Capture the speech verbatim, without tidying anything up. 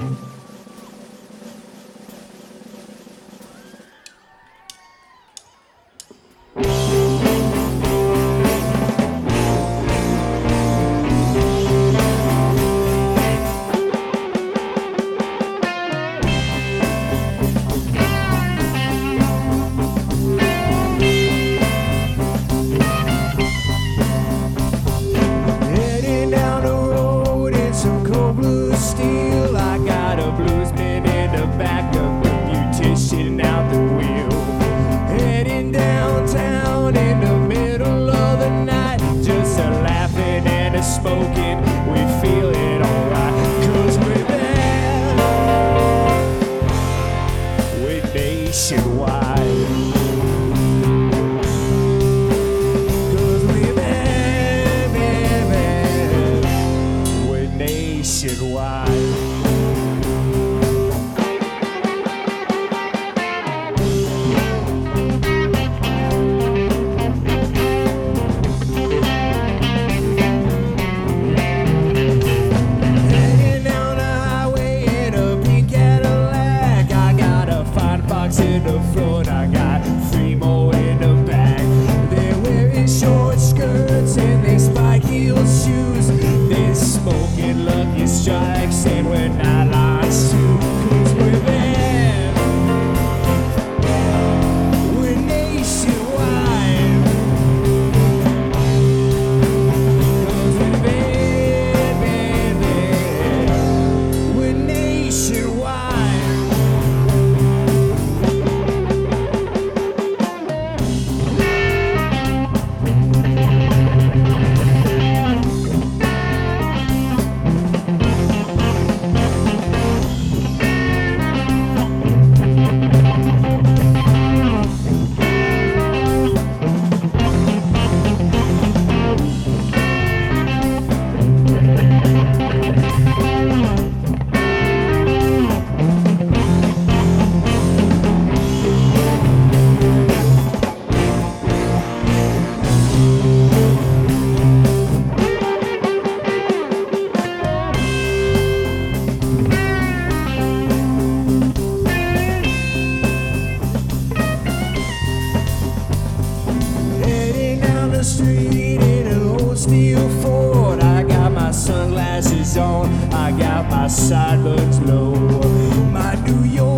Smoking, we feel it alright, cause we're there, we're nationwide, cause we're there, baby, we're nationwide. In the front, I got three more in the back. They're wearing short skirts and they spike heel shoes. They're smoking Lucky Strikes and we're not lost too, cause we're there, we're nationwide, cause we're there, baby, we're nationwide. Street in an old steel Ford. I got my sunglasses on, I got my sideburns low. My New York